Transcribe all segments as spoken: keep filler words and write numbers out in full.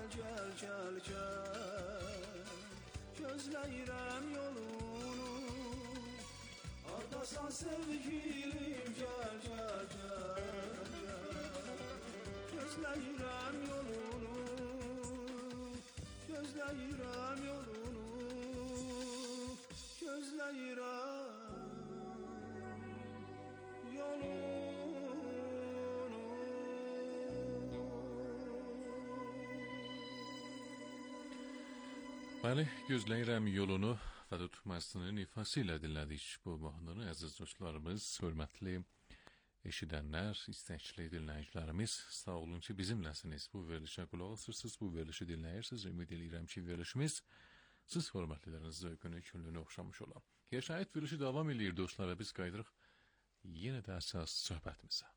gel gel gel. Gözləyirəm yolunu, hardasan sevgilim, gel gel gel gel. Gözləyirəm yolunu, gözləyirəm yolunu, gözləyirəm yolunu. Bəli, gözləyirəm yolunu və tutmasının ifası ilə dinlədik bu mahnını. Əziz dostlarımız, hörmətli eşidənlər, istəkli dinləyicilərimiz, sağ olun ki, bizimləsiniz. Bu verilişə qulaq asırsınız, bu verilişi dinləyirsiniz. Ümid edirəm ki, verilişimiz siz hörmətliləriniz zövqünü, küllünü oxşamış olan. Yaşayət verilişi davam edir dostlar və biz qaydırıq yenə də əsas söhbətimizə.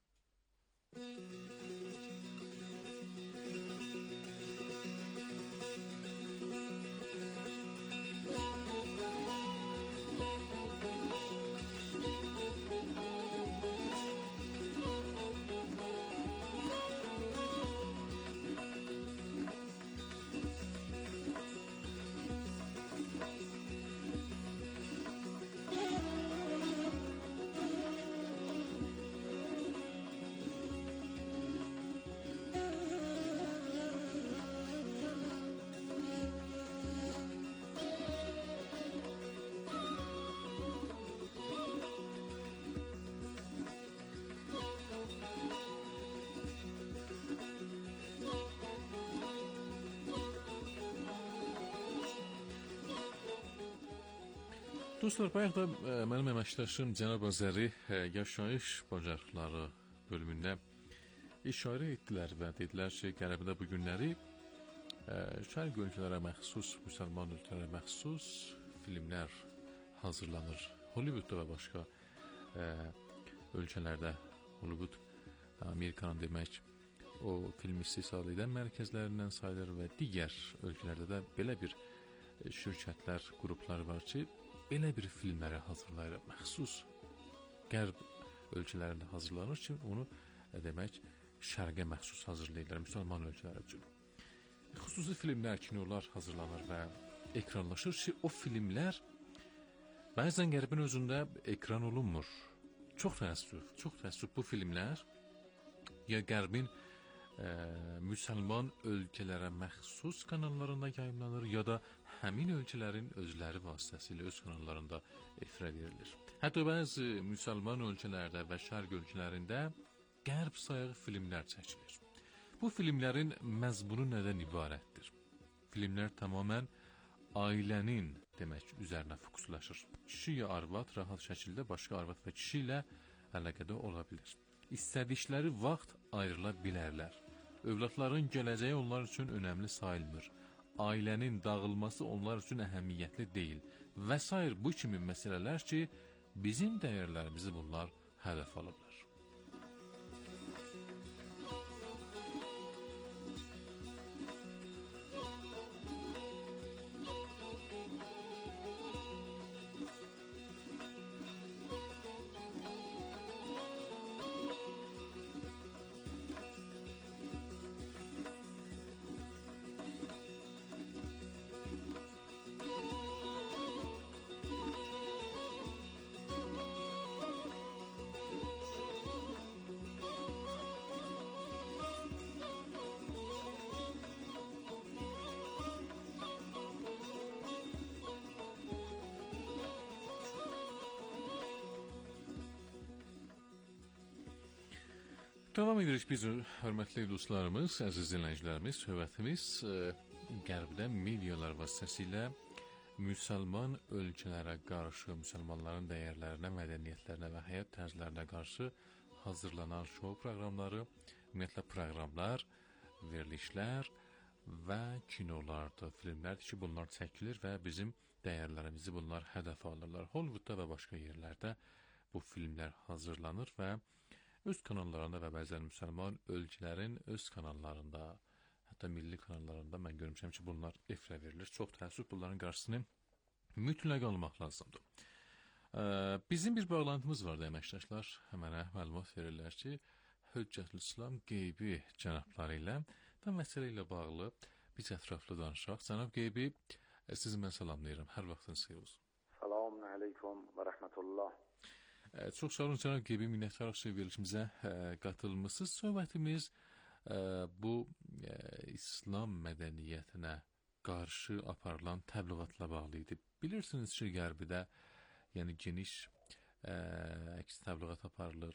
Dostlar, bayaq da e, mənim əməkdaşım Cənab Azəri e, yaşayış bacarıqları bölümündə işarə etdilər və dedilər ki, Qərəbdə bu günləri e, şərq ölkələrə məxsus, müsəlman ölkələrə məxsus filmlər hazırlanır. Hollywoodda və başqa e, ölkələrdə, Hollywood Amerikanın demək o film istehsal edən mərkəzlərindən sayılır və digər ölkələrdə də belə bir e, şirkətlər, qruplar var ki, belə bir filmləri hazırlayır, məxsus qərb ölkələrində hazırlanır ki, onu e, demək şərqə məxsus hazırlayırlar, müsəlman ölkələri üçün. Xüsusi filmlər, kinolar hazırlanır və ekranlaşır ki, o filmlər bəzən qərbin özündə ekran olunmur. Çox təəssüf, çox təəssüf bu filmlər ya qərbin e, müsəlman ölkələrə məxsus kanallarında yayımlanır, ya da həmin ölkələrin özləri vasitəsilə öz kanallarında efirə verilir. Hətta bəzi müsəlman ölkələrdə və şərq ölkələrində qərb sayığı filmlər çəkilir. Bu filmlərin məzmunu nədən ibarətdir? Filmlər tamamən ailənin demək üzərinə fokuslaşır. Kişi ya arvad rahat şəkildə başqa arvad və kişi ilə əlaqədə ola bilir. İstədikləri vaxt ayrıla bilərlər. Övladların gələcəyi onlar üçün önəmli sayılmır. Ailənin dağılması onlar üçün əhəmiyyətli deyil və sair bu kimi məsələlər ki, bizim dəyərlərimizi bunlar hədəf alıblar. Davam edirik biz, hörmətli dostlarımız, əziz dinləyicilərimiz, söhbətimiz e, qərbdə medialar vasitəsilə müsəlman ölkələrə qarşı, müsəlmanların dəyərlərinə, mədəniyyətlərinə və həyat tərzlərinə qarşı hazırlanan şou proqramları, ümumiyyətlə proqramlar, verilişlər və kinolardır, filmlərdir ki, bunlar çəkilir və bizim dəyərlərimizi bunlar hədəf alırlar. Hollywoodda və başqa yerlərdə bu filmlər hazırlanır və öz kanallarında və bəzən müsəlman ölkələrin öz kanallarında, hətta milli kanallarında mən görmüşəm ki, bunlar efirə verilir. Çox təəssüf, bunların qarşısını mütləq almaq lazımdır. Ee, bizim bir bağlantımız vardı əməkdaşlar, mənə məlumat verirlər ki, Höccətülislam qeybi cənabları ilə və məsələ ilə bağlı biz ətraflı danışaq. Cənab Qeybi, sizi mən salamlayıram. Hər vaxtınız xeyir olsun. Selamun aleyküm və rəhmətullah. Çox sağ olun Cənab Qeybi, minnətdarıq ki, verilişimizə qatılmışsınız. Söhbətimiz bu İslam mədəniyyətinə qarşı aparılan təbliğatla bağlı idi. Bilirsiniz ki, Qərbidə yəni geniş əks təbliğat aparılır.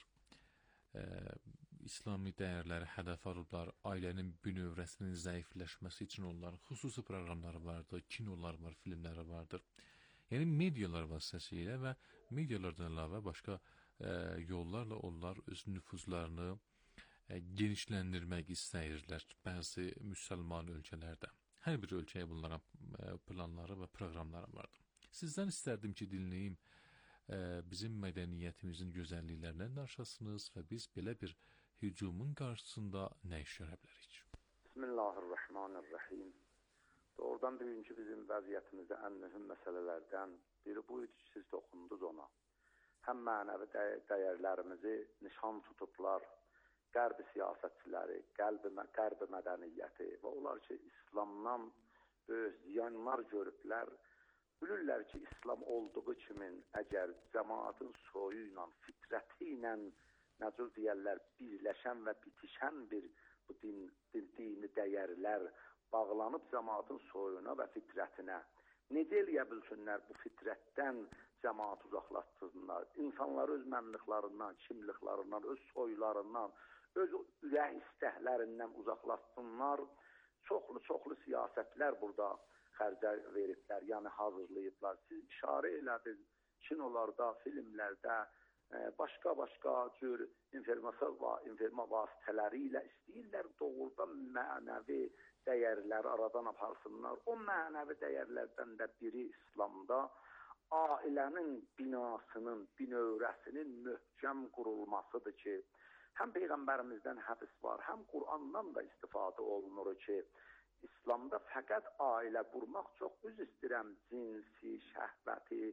İslami dəyərləri hədəf alırlar, ailənin bünövrəsinin zəifləşməsi üçün onların xüsusi proqramları vardır, kinolar var, filmləri vardır. Yəni medialar vasitəsilə və medialardan əlavə başqa e, yollarla onlar öz nüfuzlarını e, genişləndirmək istəyirlər bəzi müsəlman ölkələrdə. Hər bir ölkəyə bunlara e, planları və proqramları vardır. Sizdən istərdim ki, dinləyim e, bizim mədəniyyətimizin gözəlliklərindən danışasınız və biz belə bir hücumun qarşısında nə iş görə bilərik? Bismillahirrahmanirrahim. Doğrudan bugünkü bizim vəziyyətimizdə ən mühüm məsələlərdən biri bu idi ki, siz toxundunuz ona. Həm mənəvi dəy dəyərlərimizi nişan tutublar, qərbi siyasətçiləri, qəlbi, qərbi mədəniyyəti və onlar ki, İslamdan böyük ziyanlar görüblər. Bilirlər ki, İslam olduğu kimin əgər cəmaatın soyu ilə, fitrəti ilə, necə deyərlər, birləşən və bitişən bir bu din, din, dini dəyərlər bağlanıb cəmaatın soyuna və fitrətinə. Necə eləyə bilsinlər bu fitrətdən cəmaat uzaqlaşdırsınlar? İnsanları öz mənliqlarından, kimliklərindən, öz soylarından, öz ürək istəklərindən uzaqlaşsınlar. Çoxlu-çoxlu siyasətlər burada xərcə veriblər, yəni hazırlayıblar. Siz işarə elədiniz kinolarda, filmlərdə, başqa-başqa cür informasiya vasitələri ilə istəyirlər doğrudan mənəvi dəyərləri aradan aparsınlar. O mənəvi dəyərlərdən də biri İslamda ailənin binasının, binövrəsinin möhkəm qurulmasıdır ki, həm Peyğəmbərimizdən hədis var, həm Qur'andan da istifadə olunur ki, İslamda fəqət ailə qurmaq çox üz istəyirəm, cinsi, şəhvəti,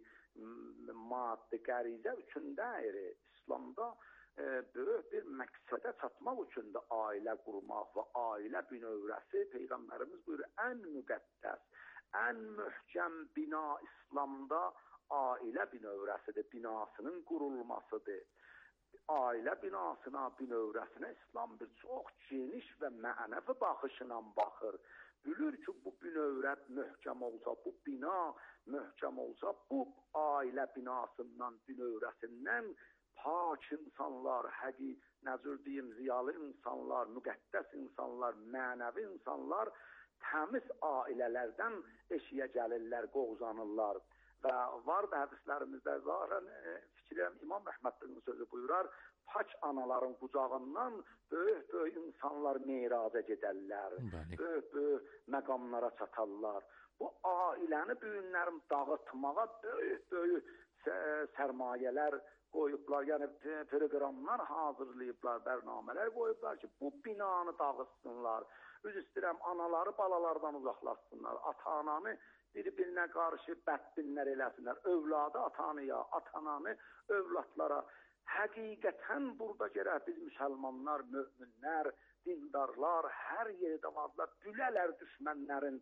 maddi, qərizə üçün deyir. İslamda e, böyük bir məqsədə çatmaq üçün də ailə qurmaq və ailə binövrəsi Peyğəmbərimiz buyurur, ən müqəddəs, ən möhkəm bina İslamda ailə binövrəsidir, binasının qurulmasıdır. Ailə binasına, binövrəsinə İslam bir çox geniş və mənəvi baxışla baxır. Bilir ki, bu binövrə möhkəm olsa, bu bina möhkəm olsa, bu ailə binasından, binövrəsindən pak insanlar, həqi, necə deyim, ziyalı insanlar, müqəddəs insanlar, mənəvi insanlar təmiz ailələrdən eşiyə gəlirlər, qovzanırlar. Və var da hədislərimizdə zaten e, fikirəm İmam Əhmədin sözü buyurar, paç anaların qucağından böyük-böyük insanlar meyraca gedərlər, böyük-böyük məqamlara çatarlar. Bu ailəni büyünlərin dağıtmağa böyük-böyük sərmayələr qoyublar, yəni proqramlar hazırlayıblar, bərnamələr qoyublar ki, bu binanı dağıtsınlar. Üz istəyirəm, anaları balalardan uzaqlaşsınlar, ata-ananı bir-birinə qarşı bədbinlər eləsinlər, övladı atanıya, atananı övladlara. Həqiqətən burada gərək biz müsəlmanlar, möminlər, dindarlar, hər yerdə varlar, gülələr düşmənlərin,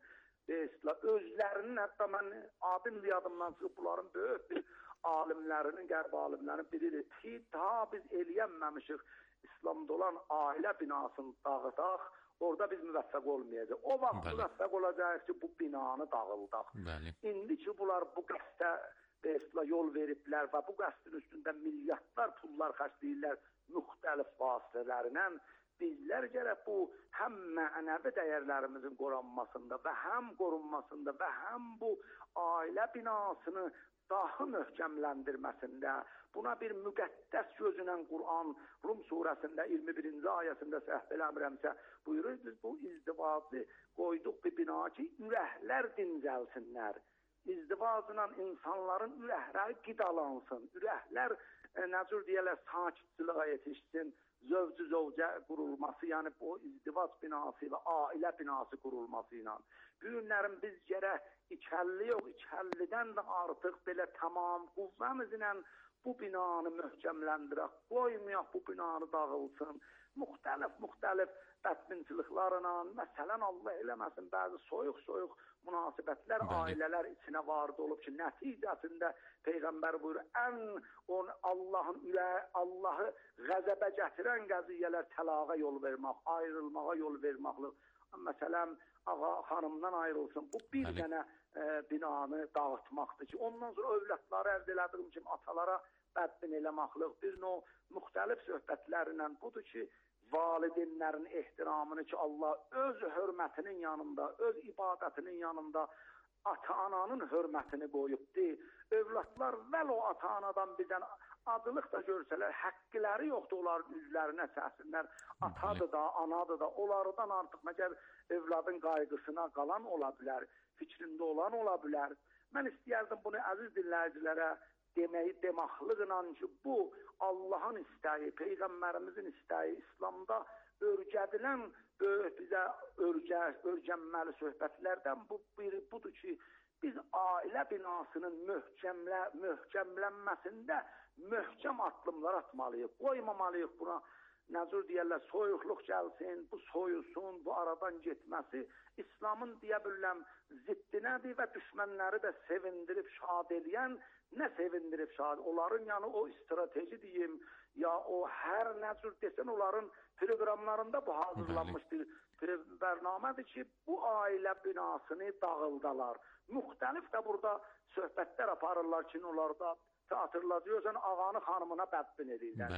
özlərinin, hətta mən abim yadımdan çıxıb, bunların böyük bir alimlərinin, qərb alimlərinin biridir ki, daha biz eləyənməmişik İslamda olan ailə binasını dağıdaq, orada biz müvəffəq olmayacaq. O vaxt Bəli. müvəffəq olacaq ki, bu binanı dağıldaq. Bəli. İndi ki, bunlar bu qəsdə yol veriblər və bu qəsdin üstündə milyardlar pullar xərcləyirlər müxtəlif vasitələrlə, bizlər gərək bu həm mənəvi dəyərlərimizin qorunmasında və həm qorunmasında və həm bu ailə binasını daha möhkəmləndirməsində, buna bir müqəddəs gözünə Qur'an Rum surəsində iyirmi birinci ayəsində səhv eləmirəmsə buyurur, biz bu izdivacı qoyduq bir bina ki, ürəklər dincəlsinlər. İzdivacla insanların ürəkləri qidalansın, ürəklər e, necür deyərlər, sakitçiliyə yetişsin, zövcü zövcə qurulması, yəni bu izdivac binası və ailə binası qurulması ilə. Bu günlərin biz gərək ikəlli yox, ikəllidən də artıq belə tamam quvvəmizlə bu binanı möhkəmləndirək, qoymayaq bu binanı dağılsın. Müxtəlif-müxtəlif bədminçiliklarla, məsələn, Allah eləməsin, bəzi soyuq-soyuq münasibətlər, Bəli. ailələr içinə vardı olub ki, nəticəsində Peyğəmbər buyurur, ən on Allahın ülə, Allahı qəzəbə gətirən qəziyyələr təlaqa yol vermək, ayrılmağa yol verməkdir. Məsələn, ağa xanımdan ayrılsın. Bu bir Bəli. dənə e, binanı dağıtmaqdır ki, ondan sonra övladları əldə elədiyim kimi atalara bədbin eləməkdir. Bir növ müxtəlif söhbətlərlə budur ki, valideynlərin ehtiramını ki, Allah öz hörmətinin yanında, öz ibadətinin yanında ata-ananın hörmətini qoyubdur. Övladlar vəl o ata-anadan bizdən adılıq da görsələr, həqqləri yoxdur, onların üzlərinə səsinlər. Atadır da, anadır da, onlardan artıq məgər övladın qayğısına qalan ola bilər, fikrində olan ola bilər. Mən istəyərdim bunu əziz dinləyicilərə deməyi demaqlıqla ki, bu Allahın istəyi, Peyğəmbərimizin istəyi, İslamda örgədilən böyük bizə örgə, örgənməli söhbətlərdən bu biri budur ki, biz ailə binasının möhkəmlə, möhkəmlənməsində möhkəm addımlar atmalıyıq, qoymamalıyıq buna. Nəzir deyərlər, soyuqluq gəlsin, bu soyusun, bu aradan getməsi İslamın deyə biləm ziddinədir və düşmənləri də sevindirib şad eləyən, nə sevindirib şad, onların yəni o strateji deyim, ya o hər nəzir desən onların proqramlarında bu hazırlanmış bir bərnamədir ki, bu ailə binasını dağıldalar. Müxtəlif də burada söhbətlər aparırlar ki, onlarda hatırlayırsan, ağanı xanımına bədbin edirlər.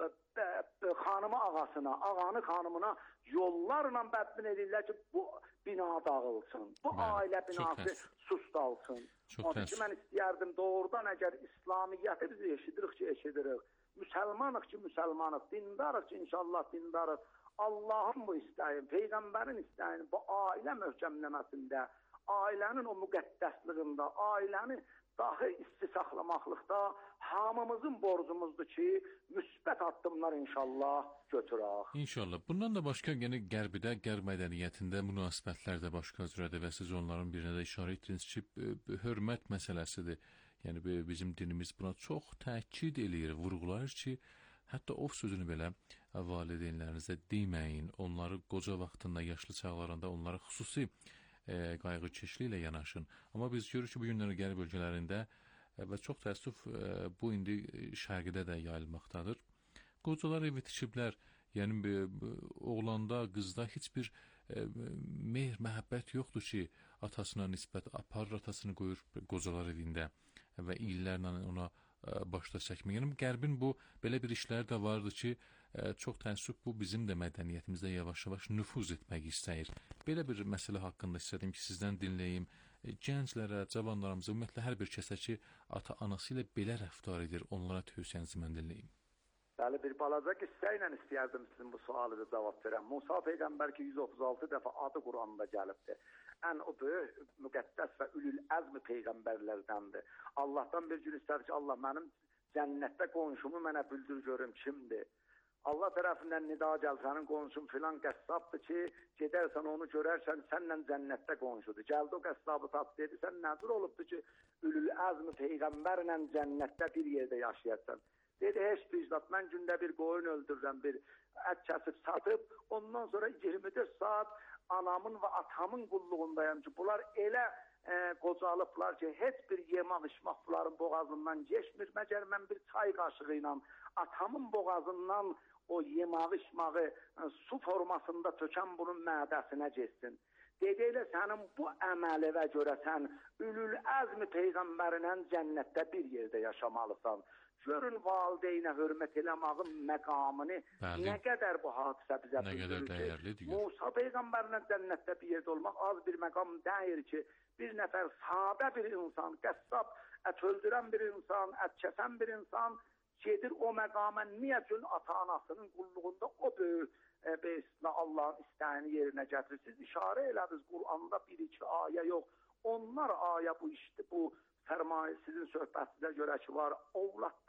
Xanımı ağasına, ağanı xanımına yollarla bədbin edirlər ki, bu bina dağılsın, bu Bəli. ailə binası susdalsın. Onun ki, mən istəyərdim doğrudan əgər İslamiyyəti biz eşidirik ki, eşidirik. Müsəlmanıq ki, müsəlmanıq, dindarıq ki, inşallah dindarıq. Allahın bu istəyin, Peyğəmbərin istəyin bu ailə möhkəmləməsində, ailənin o müqəddəsliyində, ailəni dahi isti saxlamaqlıqda hamımızın borcumuzdur ki, müsbət addımlar inşallah götürək. İnşallah. Bundan da başqa, yəni Qərbidə, Qərb mədəniyyətində münasibətlər də başqa cürədir və siz onların birinə də işarə etdiniz ki, hörmət məsələsidir. Yəni bizim dinimiz buna çox təkid eləyir, vurğulayır ki, hətta of sözünü belə valideynlərinizə deməyin, onları qoca vaxtında, yaşlı çağlarında onlara xüsusi E, qayğı keşliyi ilə yanaşın. Amma biz görürük ki, bu günləri qərb bölgələrində e, və çox təəssüf e, bu indi şərqdə də yayılmaqdadır. Qocalar evi tikiblər, yəni e, oğlanda, qızda heç bir e, mehr, məhəbbət yoxdur ki, atasına nisbət aparır, atasını qoyur qocalar evində və illərlə ona e, başda çəkmir. Yəni qərbin bu belə bir işləri də vardır ki, çox təəssüf bu bizim də mədəniyyətimizdə yavaş-yavaş nüfuz etmək istəyir. Belə bir məsələ haqqında istədim ki, sizdən dinləyim. Gənclərə, cavanlarımıza, ümumiyyətlə hər bir kəsə ki, ata-anası ilə belə rəftar edir, onlara tövsiyənizi mən dinləyim. Bəli, bir balaca qissə ilə istəyərdim sizin bu sualı da cavab verəm. Musa Peyğəmbər ki, yüz otuz altı dəfə adı Quranda gəlibdir. Ən o böyük, müqəddəs və ülül əzm peyğəmbərlərdəndir. Allahdan bir gün istər ki, Allah mənim cənnətdə qonşumu mənə bildir görüm kimdir. Allah tərəfindən nida gəl, sənin qonşun filan qəssabdır ki, gedərsən onu görərsən, sənlə cənnətdə qonşudur. Gəldi o qəssabı tat dedi, sən nəzir olubdur ki, ülül əzmi peyğəmbərlə cənnətdə bir yerdə yaşayarsan. Dedi, heç bir zat, mən gündə bir qoyun öldürürəm, bir ət kəsib satıb, ondan sonra iyirmi dörd saat anamın və atamın qulluğundayım ki, bunlar elə e, qocalıblar ki, heç bir yemək içmək bunların boğazından geçmir. Məgər mən bir çay qaşığı ilə atamın boğazından o yeməği içməği su formasında tökən bunun mədəsinə geçsin. Dedi elə sənin bu əməливə görə sən ülül əzmi peyğəmbərinə cənnətdə bir yerdə yaşamalısan. Görün valideynə hörmət eləməğin məqamını, Bəli. nə qədər bu hadisə bizə bildirir ki, Musa peyğəmbərlə cənnətdə bir yerdə olmaq az bir məqam deyir ki, bir nəfər sadə bir insan, qəssab, ət öldürən bir insan, ət kəsən bir insan gedir o məqama niyə üçün ata-anasının qulluğunda o böyük e, beyslə Allahın istəyini yerinə gətirir. Siz işarə elədiniz, Qur'anda bir-iki ayə yox. Onlar ayə bu işdir, bu fərmayı sizin söhbətinizə görə ki var. Ovladlar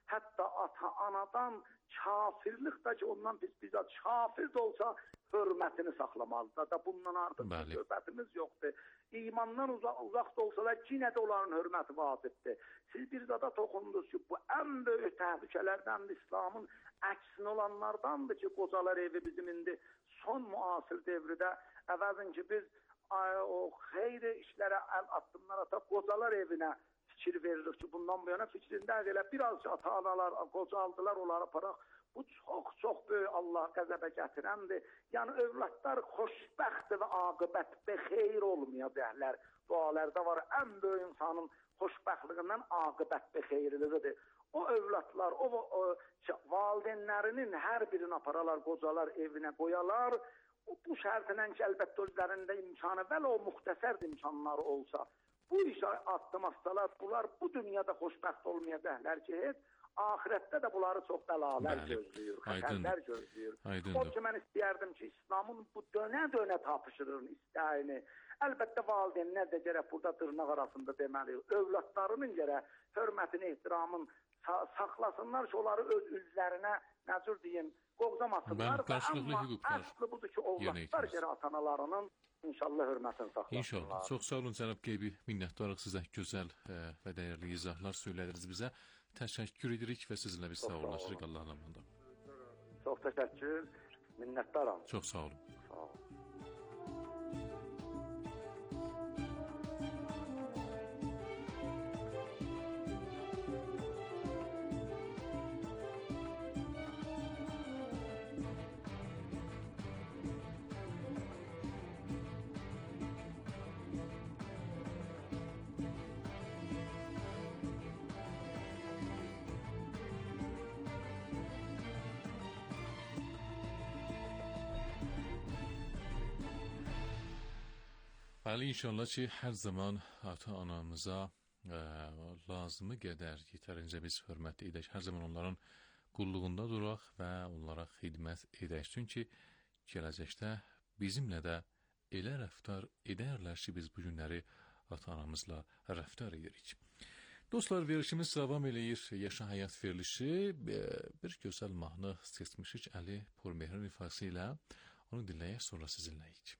Hətta ata-anadan kafirlik də ki, ondan biz bizə kafir də olsa hörmətini saxlamalıdır da, bundan artıq söhbətimiz yoxdur. İmandan uzaq, uzaq da olsalar yenə də onların hörməti vacibdir. Siz bir zada toxundunuz ki, bu ən böyük təhlükələrdən İslamın əksin olanlardandır ki, qocalar evi bizim indi son müasir devrdə əvəzin ki, biz ay, o xeyri işlərə əl addımlar ataq, qocalar evinə fikir veririk ki, bundan bu yana fikrində elə biraz ata-analar qocaldılar, onları aparaq. Bu çox-çox böyük Allah qəzəbə gətirəndir. Yəni, övladlar xoşbəxtdir və aqibət xeyir olmayacaqlar. Dualarda var, ən böyük insanın xoşbəxtliyindən aqibət xeyirlidir. O övladlar, o, o valideynlərinin hər birini aparalar, qocalar evinə qoyalar. Bu şərtlə ki, əlbəttə özlərində imkanı, vələ o müxtəsər imkanları olsa, bu işə addım atsalar, bunlar bu dünyada xoşbəxt olmayacaqlar ki, heç ahirətdə də bunları çox bəlalar gözləyir, xətərlər gözləyir. O ki, mən istəyərdim ki, İslamın bu dönə-dönə tapışırır istəyini. Əlbəttə, valideynlər də gərək burada dırnaq arasında deməli, övladlarının gərək hörmətini, ehtiramın saxlasınlar ki, onları öz üzlərinə, nəcür deyim, qovzamasınlar. Amma əsli budur ki, ovlatlar gərək atanalarının İnşallah hörmətini saxlasınlar. İnşallah. Çox sağ olun cənab Qeybi. Minnətdarıq sizə gözəl və dəyərli izahlar söylədiniz bizə. Təşəkkür edirik və sizinlə biz sağollaşırıq Allahın amanda. Çox təşəkkür. Minnətdaram. Çox sağ olun. Sağ olun. Bəli, inşallah ki, hər zaman ata-anamıza e, lazımı qədər yetərincə biz hörmət edək. Hər zaman onların qulluğunda duraq və onlara xidmət edək. Çünki gələcəkdə bizimlə də elə rəftar edərlər ki, biz bu günləri ata-anamızla rəftar edirik. Dostlar, verilişimiz davam eləyir. Yaşa həyat verilişi bir gözəl mahnı seçmişik Əli Purmehrin ifası ilə. Onu dinləyək, sonra sizinləyik.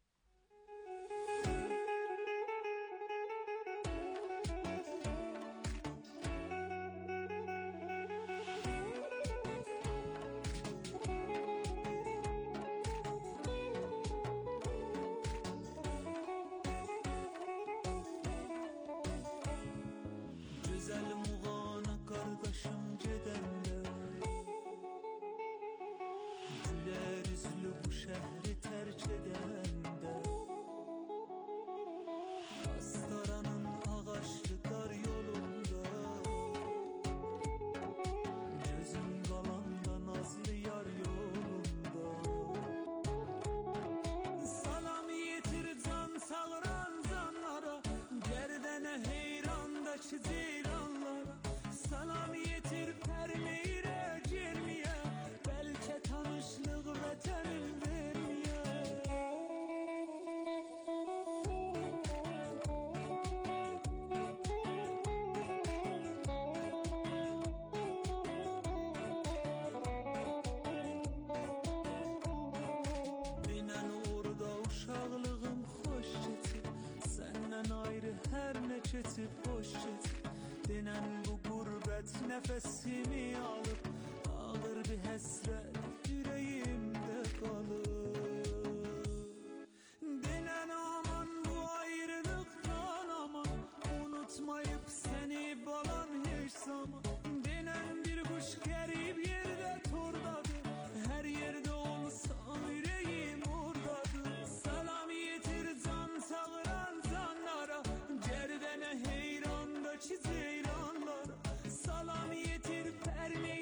Keçib boş keçib denən bu qürbət nəfəsimi alıb ağır bir həsrət ürəyimdə qalıb denən aman bu ayrılıqdan aman unutmayıb səni balan heç zaman denən bir quş qərib yerdə tordadır hər yerdə olsa ürəyim ordadır salam yetir can sağıran canlara Ceyranlara salam yetir pərmeyi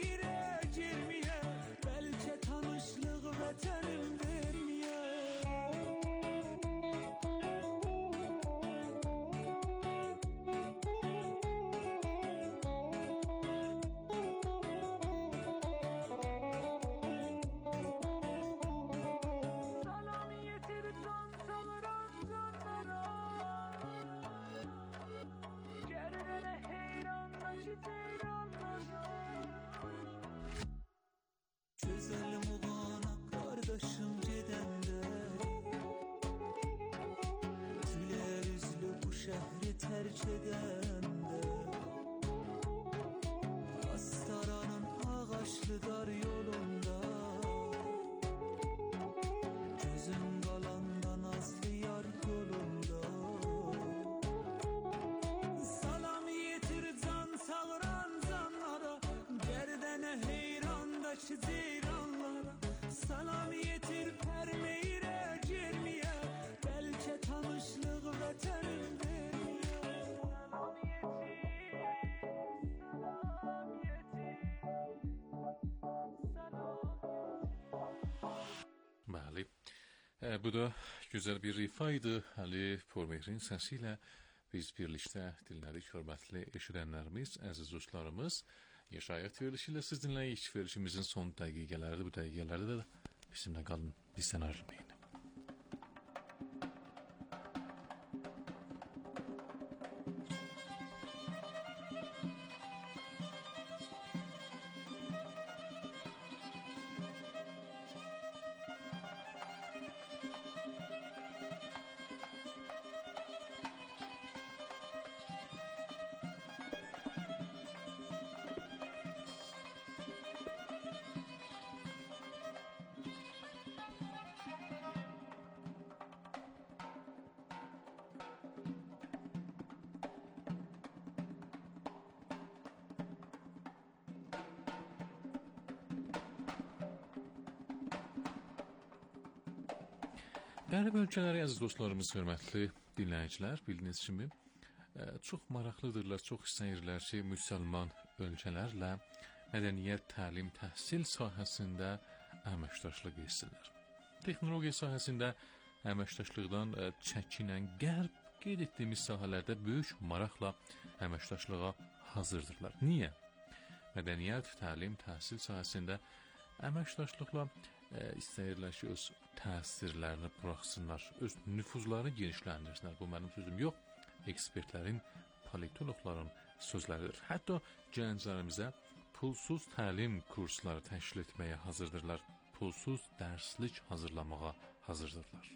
gedəndə Astaranın ağaçlı dar yolunda Gözüm qalanda nazlı yar yolunda Salam yetir can sağıran canlara Gərdənə heyrandakı ceyranlara Salam yetir pərmeyrə germiyə Bəlkə tanışlıq vətənim Bəli. E, bu da güzel bir rifaydı. Ali Pormehrin səsiyle biz birlikdə dinlədik, hörmətli eşidənlərimiz, əziz dostlarımız. Yaşayət verilişiyle siz dinləyik. Verilişimizin son dəqiqələrdə, bu dəqiqələrdə də bizimlə qalın, bizdən ayrılmayın. Qərib ölkələri, əziz dostlarımız, hörmətli dinləyicilər, bildiyiniz kimi çox maraqlıdırlar, çox istəyirlər ki, müsəlman ölkələrlə mədəniyyət, təlim, təhsil sahəsində əməkdaşlıq etsinlər. Texnologiya sahəsində əməkdaşlıqdan çəkinən Qərb qeyd etdiyimiz sahələrdə böyük maraqla əməkdaşlığa hazırdırlar. Niyə? Mədəniyyət, təlim, təhsil sahəsində əməkdaşlıqla e, istəyirlər ki, öz təsirlərini buraxsınlar, öz nüfuzlarını genişləndirsinlər. Bu mənim sözüm yox, ekspertlərin, politologların sözləridir. Hətta gənclərimizə pulsuz təlim kursları təşkil etməyə hazırdırlar, pulsuz dərslik hazırlamağa hazırdırlar.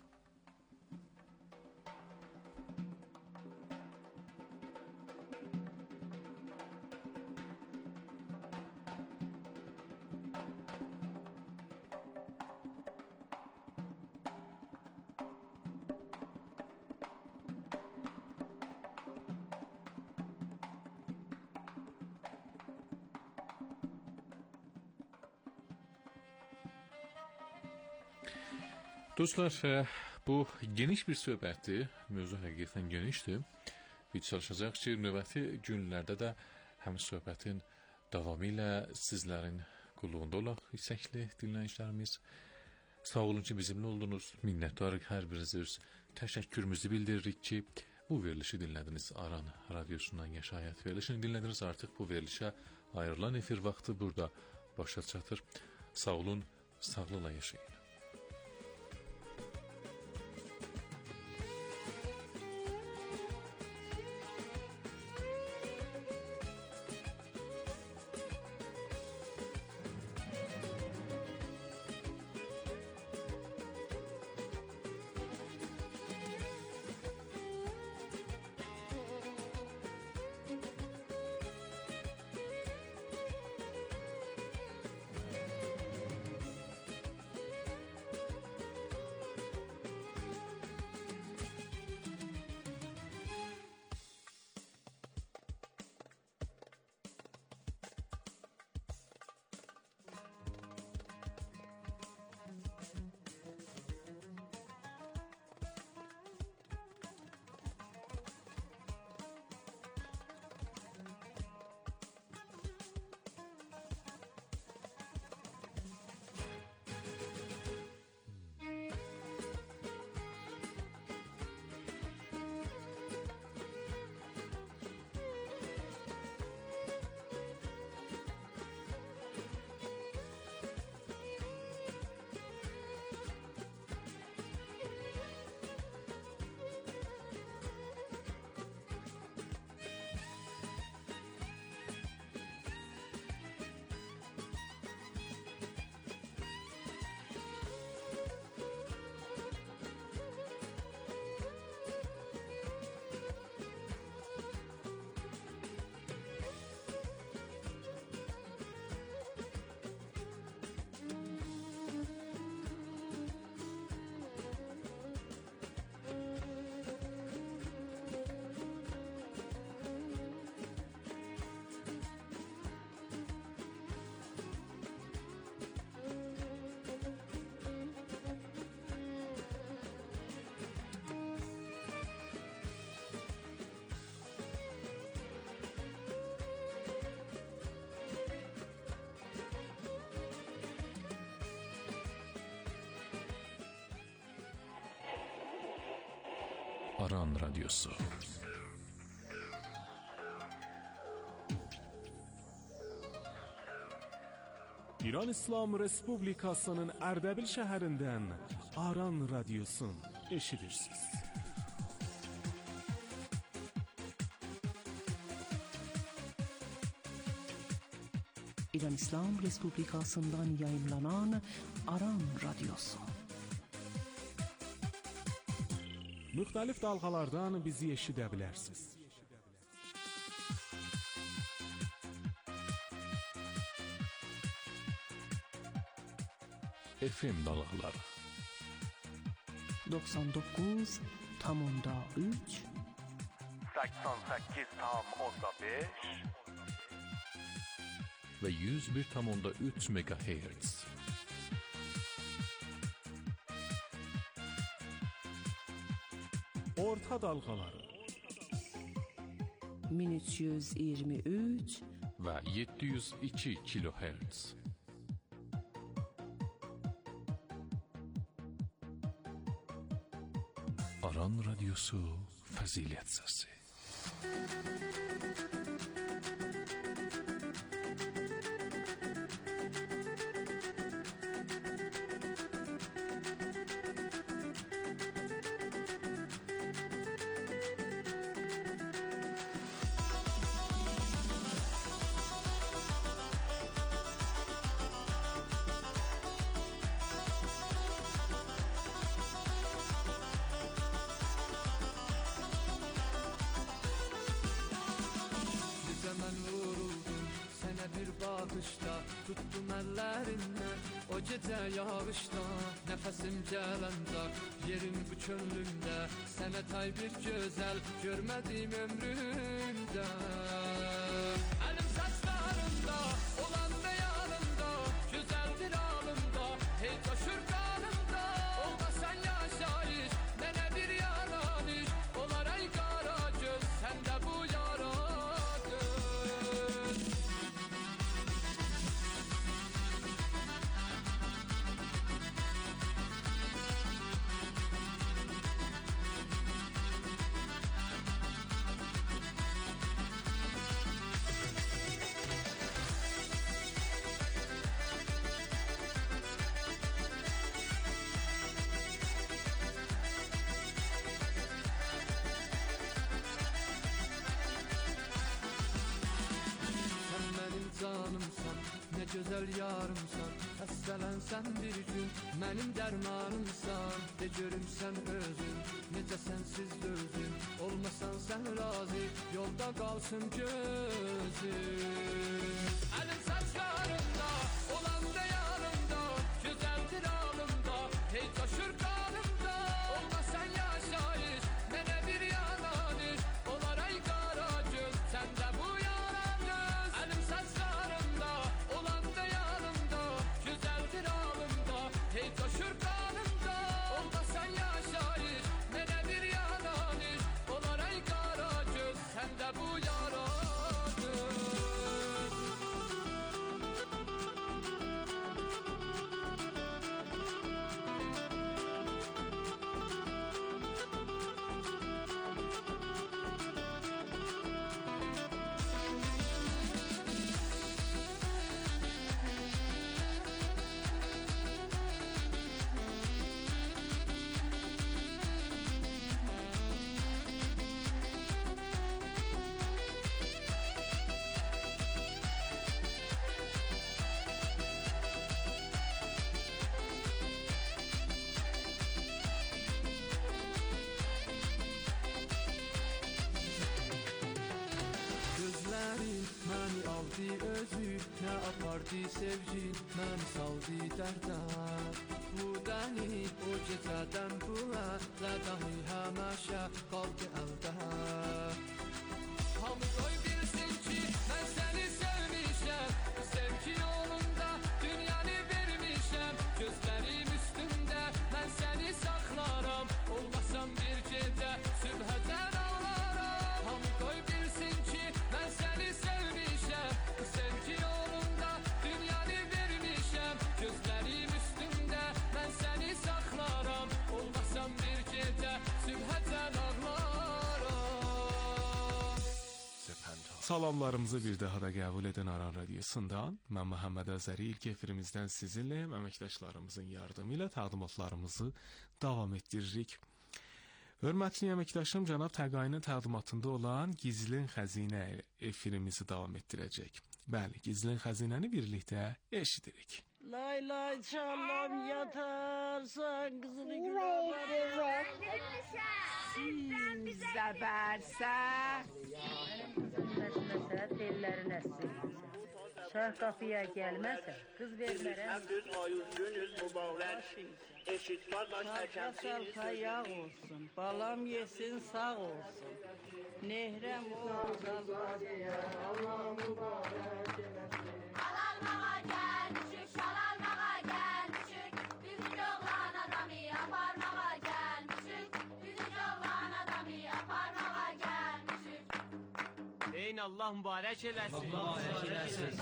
Dostlar, bu geniş bir söhbətdir, mövzu həqiqətən genişdir. Biz çalışacaq ki, növbəti günlərdə də həm söhbətin davamı ilə sizlərin qulluğunda olaq, isəkli dinləyicilərimiz. Sağ olun ki, bizimlə oldunuz, minnətdarıq, hər birinizə öz təşəkkürümüzü bildiririk ki, bu verilişi dinlədiniz. Aran radyosundan Yaşayət verilişini dinlədiniz. Artıq bu verilişə ayrılan efir vaxtı burada başa çatır. Sağ olun, sağlıqla yaşayın. Aran Radyosu. İran İslam Respublikasının Ərdəbil şəhərindən Aran Radyosun eşidirsiniz. İran İslam Respublikasından yayınlanan Aran Radyosu. Müxtəlif dalğalardan bizi eşidə bilərsiniz. F M dalğaları doksan doqquz tam onda üç səksən səkkiz tam onda beş ve yüz bir tam onda üç megahertz. Orta dalğaları min üç yüz iyirmi üç ve yedi yüz iki kilohertz. Aran Radyosu Fazilet Sesi. Tuttum ellerinden o gece yağışta, nefesim gelende yerim bu çöllümde, Səmətay bir güzel görmedim ömrümde. Elim saçlarımda olan beyanımda, güzeldir alımda, hey coşur kanımda. Olmasan yaşayış nene bir yaranış, olar ay kara göz sende bu yaradır. Canımsan, ne güzel yarımsan, xəstələnsən bir gün, mənim dərmanımsan, de görüm sən özün, necə sənsiz dözün, olmasan sən razı, yolda qalsın gözün. Əlim saçlarımda, olan da yanımda, güzeldir alımda, hey coşur kanımda, olmasan yaşayış, mənə bir yananış, olar ay qara göz, səndə bu yaran göz. Əlim saçlarımda, olan da yanımda, güzeldir alımda, hey coşur kanımda, olmasan yaşayış, mənə bir yananış, olar ay qara göz, səndə bu yaran göz. Gözlərin məni aldı özü, nə apardı sevgin, məni saldı dərdə. Bu dəni o gecədən bu əldə, dahi həməşə qaldı əldə. Hamı qoy bilsin ki, mən səni sevmişəm, sevgi yolunda dünyanı vermişəm. Gözlərim üstündə, mən səni saxlaram, olmasam bir gecə sübhəcən ağlaram. Hamı qoy bilsin ki, mən səni sevmişəm, sevgi yolunda dünyanı vermişəm. Gözlərim üstündə, mən səni saxlaram, olmasam bir gecə sübhəcən ağlaram. Salamlarımızı bir daha da qəbul edən Aran Radiosundan mən Məhəmməd Azəri ilk efirimizdən sizinlə əməkdaşlarımızın yardımı ilə təqdimatlarımızı davam etdiririk. Hörmətli əməkdaşım cənab Təqayinin təqdimatında olan Gizlin Xəzinə efirimizi davam etdirəcək. Bəli, Gizlin Xəzinəni birlikdə eşidirik. Lay lay çalam yatarsan kızını günahlar. Siz zəbərsən. Nəşməsə tellərin əsirsən. Şah qapıya gəlməsə qız vermərəm. Hem düz ayuz günüz mübarek. Eşit var baş Şahqasal xayaq olsun. Balam yesin sağ olsun. Nehrəm olsun. Allah mübarək eləsin. Alalmağa gəlmişik, şalalmağa gəlmişik. Bizim oğlan adamı aparmağa gəlmişik. Bizim oğlan adamı aparmağa gəlmişik. Deyin Allah mübarək eləsin. Allah mübarək eləsin.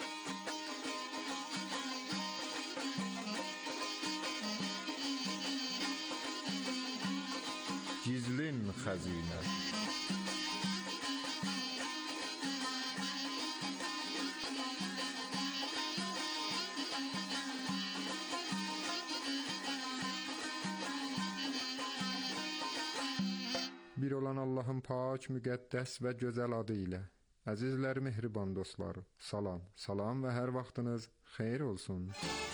Gizlin Xəzinə. Bir olan Allahın pak, müqəddəs və gözəl adı ilə. Əzizlər, mehriban dostlar, salam, salam və hər vaxtınız xeyir olsun.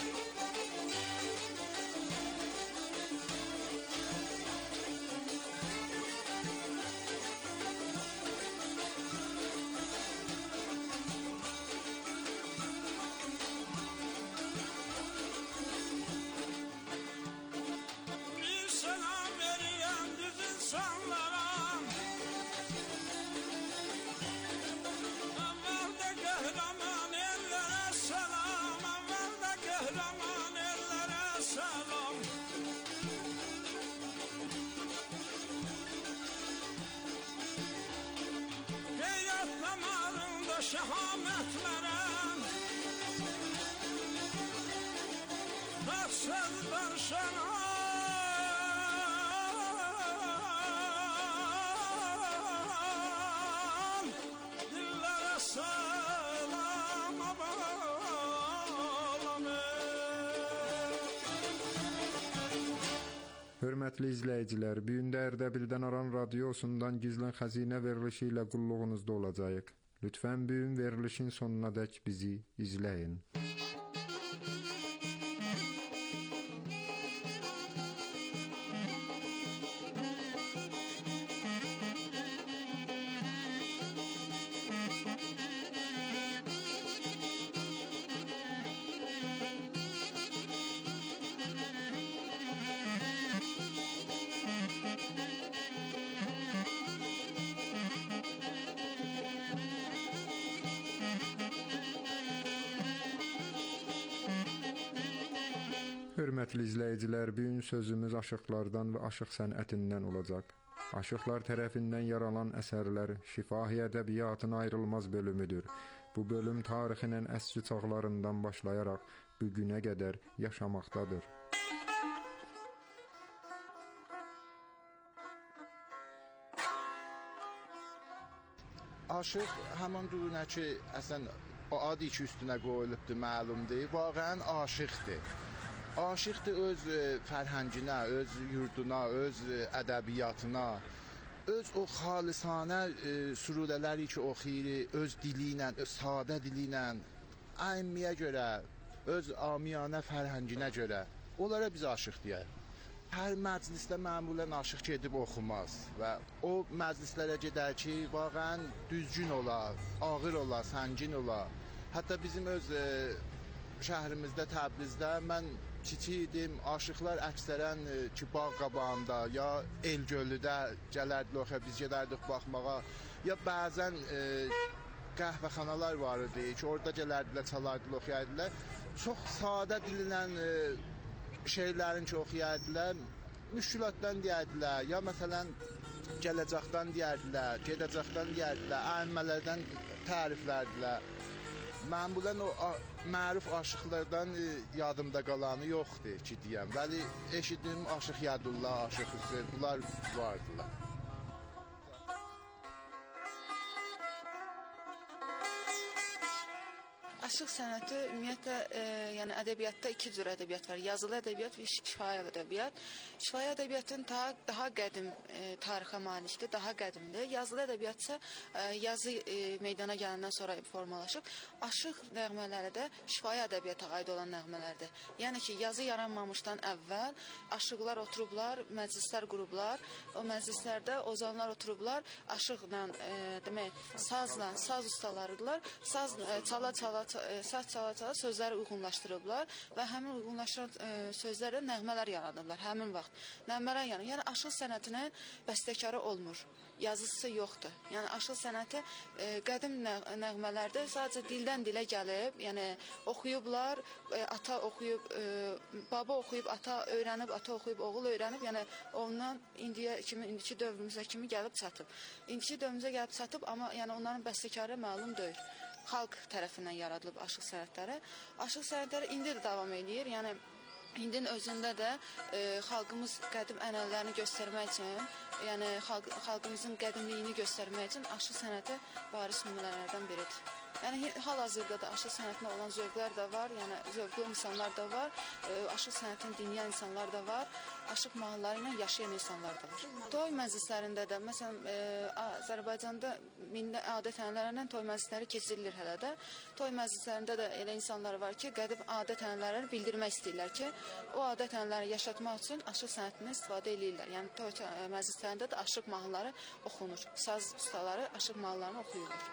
Şehamet veren Nasıl ben sana Dillere selam bağlamı. Hörmətli izləyicilər, bu gün də Ərdəbildən Aran Radiosundan Gizlin Xəzinə verilişi ilə qulluğunuzda olacağıq. Lütfen büyün verilişin sonuna dek bizi izleyin. Hörmətli izləyicilər, bu gün sözümüz aşıqlardan və aşıq sənətindən olacaq. Aşıqlar tərəfindən yaranan əsərlər şifahi ədəbiyyatın ayrılmaz bölümüdür. Bu bölüm tarixinin əsri çağlarından başlayaraq bu günə qədər yaşamaqdadır. Aşıq həmin duruna ki, əslən o adı ki üstünə qoyulubdur, məlumdur, vaqəən aşıqdır. Aşıqdır öz fərhənginə, öz yurduna, öz ədəbiyyatına, öz o xalisanə surudələri ki oxuyur, öz dili ilə, öz sadə dili ilə, əhəmmiyə görə, öz amiyanə fərhənginə görə, onlara biz aşıq deyək. Hər məclisdə məmulən aşıq gedib oxumaz və o məclislərə gedər ki, vaqəən düzgün ola, ağır ola, səngin ola. Hətta bizim öz şəhrimizdə, Təbrizdə mən kiçik idim, aşıqlar əksərən ki, bağ qabağında ya El Gölüdə gələrdilər oxuya, biz gedərdik baxmağa, ya bəzən e, qəhvəxanalar var idi ki, orada gələrdilər, çalardılar, oxuyardılar. Çox sadə dillə e, şeylərin ki, oxuyardılar, müşkülatdan deyərdilər, ya məsələn gələcəkdən deyərdilər, gedəcəkdən deyərdilər, əhəmmələrdən təriflərdilər. Mən bundan o məruf aşıqlardan yadımda qalanı yoxdur ki deyəm. Vəli eşitdim Aşıq Yadullah, Aşıq Hüseyin, bunlar vardılar. Aşıq sənəti ümumiyyətlə, e, yəni ədəbiyyatda iki cür ədəbiyyat var. Yazılı ədəbiyyat və şifahi ədəbiyyat. Şifahi ədəbiyyatın ta, daha qədim e, tarixə malikdir, daha qədimdir. Yazılı ədəbiyyat isə e, yazı e, meydana gələndən sonra formalaşıb. Aşıq nəğmələri də şifahi ədəbiyyata aid olan nəğmələrdir. Yəni ki, yazı yaranmamışdan əvvəl aşıqlar oturublar, məclislər qurublar. O məclislərdə ozanlar oturublar, aşıqla, e, demək, sazla, saz ustalarıdırlar. Saz e, çala çala saz çala-çala sözləri uyğunlaşdırıblar və həmin uyğunlaşdıran e, sözlərlə nəğmələr yaradıblar həmin vaxt. Nəğmələr yəni, yəni aşıq sənətinin bəstəkarı olmur, yazısı yoxdur. Yəni aşıq sənəti e, qədim nəğ nəğmələrdə sadəcə dildən dilə gəlib, yəni oxuyublar, e, ata oxuyub, e, baba oxuyub, ata öyrənib, ata oxuyub, oğul öyrənib, yəni ondan indiyə kimi, indiki dövrümüzə kimi gəlib çatıb. İndiki dövrümüzə gəlib çatıb, amma yəni onların bəstəkarı məlum deyil. Xalq tərəfindən yaradılıb aşıq sənətləri. Aşıq sənətləri indi də davam edir. Yəni indinin özündə də e, xalqımız qədim ənənələrini göstərmək üçün, yəni xalq, xalqımızın qədimliyini göstərmək üçün aşıq sənəti varis nümunələrdən biridir. Yəni hal-hazırda da aşıq sənətinə olan zövqlər də var, yəni zövqlü insanlar da var, e, aşıq sənətini dinləyən insanlar da var, aşıq mahnıları ilə yaşayan insanlar da var. Toy məclislərində də, məsələn, e, Azərbaycanda milli adət-ənənələrlə toy məclisləri keçirilir hələ də. Toy məclislərində də elə insanlar var ki, qədim adət-ənənələri bildirmək istəyirlər ki, o adət-ənənələri yaşatmaq üçün aşıq sənətindən istifadə edirlər. Yəni toy məclislərində də aşıq mahnıları oxunur. Saz ustaları aşıq mahnılarını oxuyurlar.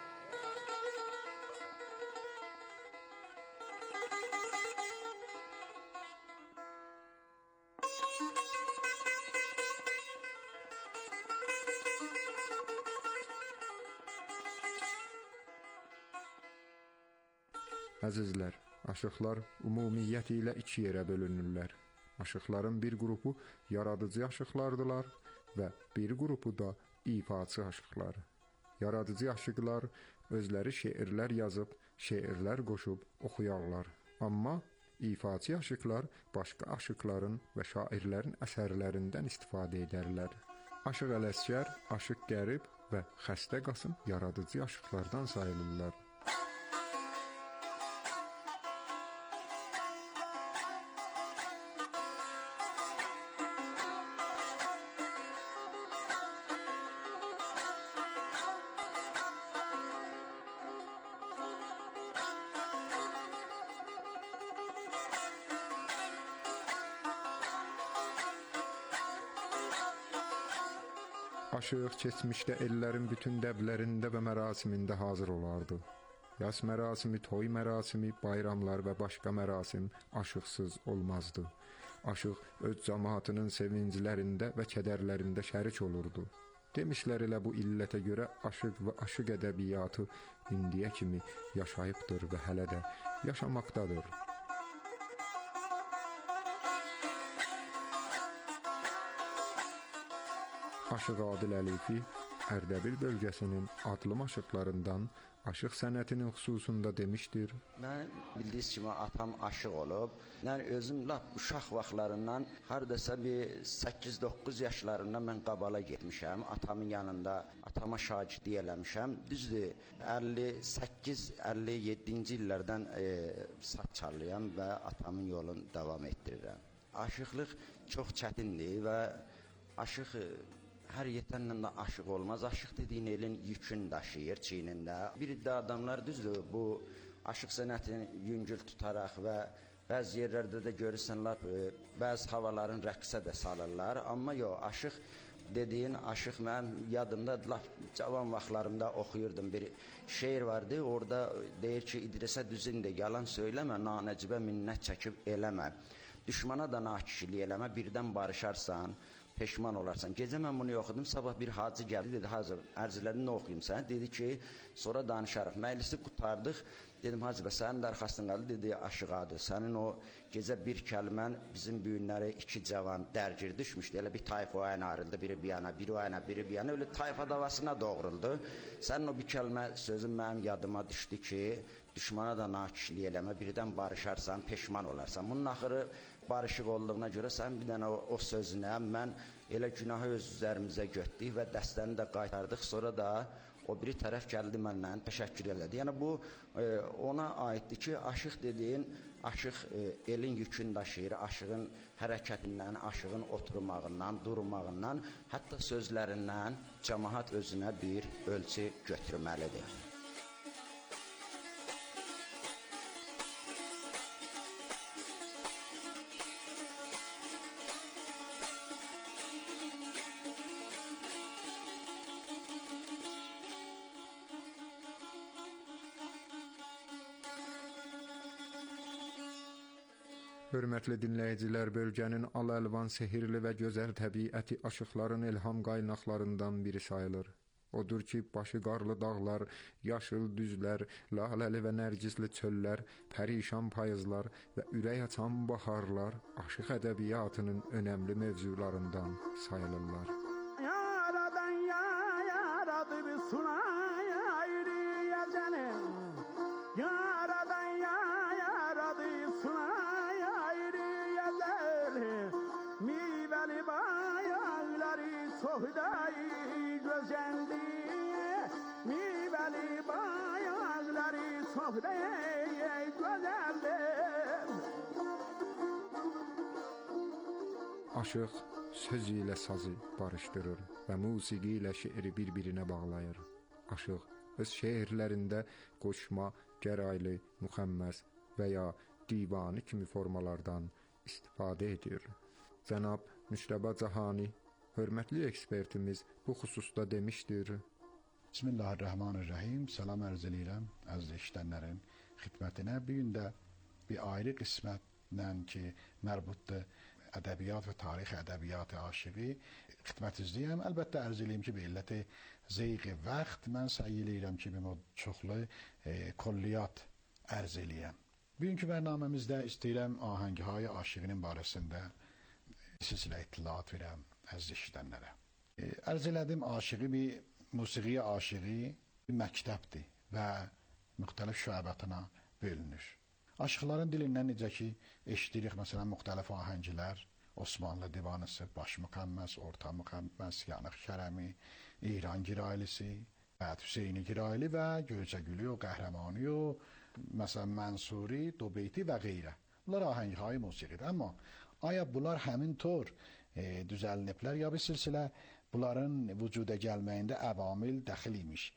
Əzizlər, aşıqlar ümumiyyəti ilə iki yerə bölünürlər. Aşıqların bir qrupu yaradıcı aşıqlardılar və bir qrupu da ifaçı aşıqlar. Yaradıcı aşıqlar özləri şeirlər yazıb, şeirlər qoşub oxuyarlar. Amma ifaçı aşıqlar başqa aşıqların və şairlərin əsərlərindən istifadə edərlər. Aşıq Ələsgər, Aşıq Qərib və Xəstə Qasım yaradıcı aşıqlardan sayılırlar. Aşıq keçmişdə ellərin bütün dəblərində və mərasimində hazır olardı. Yas mərasimi, toy mərasimi, bayramlar və başqa mərasim aşıqsız olmazdı. Aşıq öz cəmaatının sevinclərində və kədərlərində şərik olurdu. Demişlər elə bu illətə görə aşıq və aşıq ədəbiyyatı indiyə kimi yaşayıbdır və hələ də yaşamaqdadır. Aşıq Adil Əlifi Ərdəbil bölgəsinin adlı aşıqlarından aşıq sənətinin xüsusunda demişdir. Mən bildiyiniz kimi atam aşıq olub. Yəni özüm lap uşaq vaxtlarından hardasa bir səkkiz doqquz yaşlarında mən Qabala getmişəm. Atamın yanında atama şagirdlik eləmişəm. Düzdür, əlli səkkiz əlli yeddinci illərdən e, saz çalıram və atamın yolunu davam etdirirəm. Aşıqlıq çox çətindir və aşıq hər yetənlə də aşıq olmaz. Aşıq dediyin elin yükünü daşıyır çiynində. Bir də adamlar düzdür, bu aşıq sənətini yüngül tutaraq və bəzi yerlərdə də görürsən, bəzi havaların rəqsə də salırlar. Amma yox, aşıq dediyin, aşıq mənim yadımda, cavan vaxtlarımda oxuyurdum. Bir şeir vardı, orada deyir ki, İdrisə düzündə yalan söyləmə, nanəcibə minnət çəkib eləmə. Düşmana da nakişilik eləmə, birdən barışarsan, peşman olarsan. Gecə mən bunu oxudum, sabah bir hacı gəldi, dedi, hazır, ərzilərini nə oxuyum sən? Dedi ki, sonra danışarıq. Məclisi qutardıq, dedim, hacı bə, sənin də arxasından qaldı, dedi, aşıq adı. Sənin o gecə bir kəlmən bizim büyünləri iki cavan dərgir düşmüşdü. Elə bir tayf o ayına ayrıldı, biri bir yana, biri o ayına, biri bir yana. Öyle tayfa davasına doğruldu. Sənin o bir kəlmə sözün mənim yadıma düşdü ki, düşmana da nakişlik eləmə, birdən barışarsan, peşman olarsan. Bunun axırı barışıq olduğuna görə sən bir dənə o, o sözünə mən elə günahı öz üzərimizə götdük və dəstəni də qaytardıq. Sonra da o biri tərəf gəldi məndən təşəkkür elədi. Yəni bu e, ona aiddir ki, aşıq dediyin aşıq e, elin yükünü daşıyır, aşığın hərəkətindən, aşığın oturmağından, durmağından, hətta sözlərindən cəmaət özünə bir ölçü götürməlidir. Hörmətli dinləyicilər, bölgənin al-əlvan sehirli və gözəl təbiəti aşıqların ilham qaynaqlarından biri sayılır. Odur ki, başı qarlı dağlar, yaşıl düzlər, laləli və nərcisli çöllər, pərişan payızlar və ürək açan baharlar aşıq ədəbiyyatının önəmli mövzularından sayılırlar. Yaradan ya yaradı bir sunay ayrı ya canım. Yaradan ya yaradı sunay ayrı ya canım. Miveli bayağları sohday gözəndi. Miveli bayağları sohday gözəndi. Aşıq söz ilə sazı barışdırır və musiqi ilə şeiri bir-birinə bağlayır. Aşıq öz şeirlərində qoşma, gəraylı, müxəmməs və ya divani kimi formalardan istifadə edir. Cənab Müştəbə Cahani, hörmətli ekspertimiz bu xüsusda demişdir. Bismillahirrahmanirrahim. Salam ərz edirəm əziz eşidənlərin xidmətinə. Bu gün də bir ayrı qismətlə ki, mərbutdur ədəbiyyat və tarix ədəbiyyatı aşığı xidmətinizdəyəm. Əlbəttə ərz eləyim ki, bir illəti zeyği vaxt mən səy eləyirəm ki, bir çoxlu e, kolliyyat ərz eləyəm. Bugünkü bərnaməmizdə istəyirəm ahəngهای aşığının barəsində sizlə ittilaat verəm əziz eşidənlərə. E, ərz elədim, aşığı bir musiqi aşığı bir məktəbdir və müxtəlif şöbətinə bölünür. Aşıqların dilindən necə ki, eşidirik, məsələn, müxtəlif ahənglər, Osmanlı divanısı, baş müxəmməs, orta müxəmməs, Yanıq Kərəmi, İran giraylısı, Bəhət Hüseyni giraylı və Göyçəgülü, o qəhrəmanı, o məsələn, Mənsuri, Dobeyti və qeyrə. Bunlar ahəngهای musiqidir. Amma aya bunlar həmin tor e, düzəliniblər, ya bir silsilə bunların vücuda gəlməyində əvamil dəxil imiş.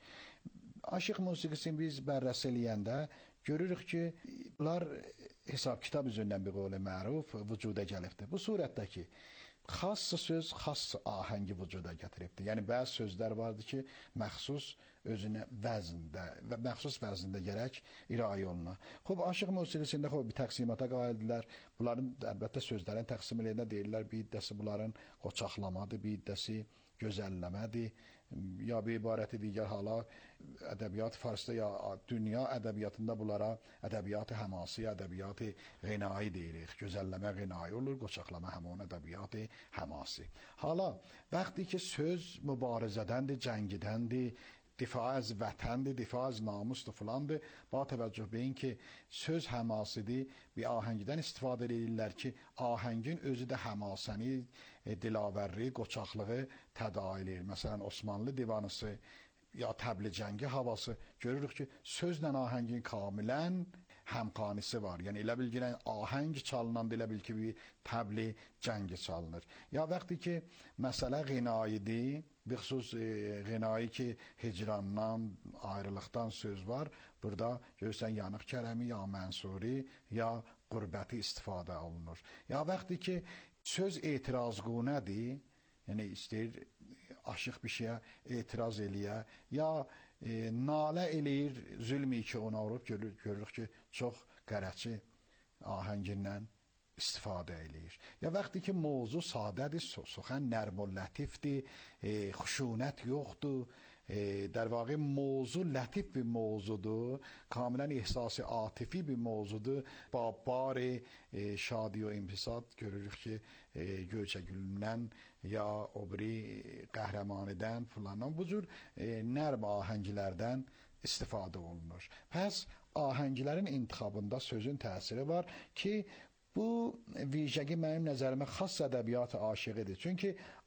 Aşıq musiqisini biz bərrəs eləyəndə görürük ki, bunlar hesab kitab üzündən bir qovlu məruf vücuda gəlibdir. Bu surətdə ki, xas söz, xas ahəngi vücuda gətiribdir. Yəni, bəzi sözlər vardır ki, məxsus özünə vəzində və məxsus vəzində gərək irayə oluna. Xob, aşıq musiqisində xob, bir təqsimata qaildirlər. Bunların, əlbəttə, sözlərin təqsim eləyəndə deyirlər, bir iddəsi bunların qoçaqlamadır, bir iddəsi gözəlləmədir, ya bir ibarəti digər hala ədəbiyyat farsda ya dünya ədəbiyyatında bunlara ədəbiyyat-ı həmasi, ədəbiyyat-ı qinai deyirik. Gözəlləmə qinai olur, qoçaqlama həmon ədəbiyyat-ı həmasi. Hala, vaxtı ki söz mübarizədəndir, cəngidəndir, difa az vətəndir, difa az namusdur filandır. Ba təvəccüh beyin ki, söz həmasidir, bir ahəngdən istifadə edirlər ki, ahəngin özü də həmasəni, e, dilavərri, qoçaqlığı tədaa edir. Məsələn, Osmanlı divanısı ya təblicəngi havası görürük ki, sözlə ahəngin kamilən həmqanisi var. Yəni, elə bil ki, ahəng çalınanda elə bil ki, bir təbli cəngi çalınır. Ya vaxtı ki, məsələ qinayidir, bir xüsus e, qinayı ki, hicrandan, ayrılıqdan söz var. Burada görürsən, Yanıq Kərəmi, ya Mənsuri, ya qürbəti istifadə olunur. Ya vaxtı ki, söz etirazqunədir, yəni istəyir aşıq bir şeyə etiraz eləyə, ya e, nalə eləyir, zülmü ki, ona olub, görür, görürük ki, çox qərəçi ahəngindən istifadə eləyir. Ya vaxtı ki, mövzu sadədir, soxən nərm-ü lətifdir, e, xuşunət yoxdur, e, در واقع موضوع لطیف bir mevzudur, kamilen ihsası atifi bir mevzudur. Ba bar e, şadi ve imtisat görürük ki e, Göyçəgülündən ya o biri qəhrəmanıdan filan bu cür e, nərm ahənglərdən istifadə olunur. Pəs ahənglərin intihabında sözün təsiri var ki bu vijəgi mənim nəzərimə xas ədəbiyyat aşiqidir. Çünki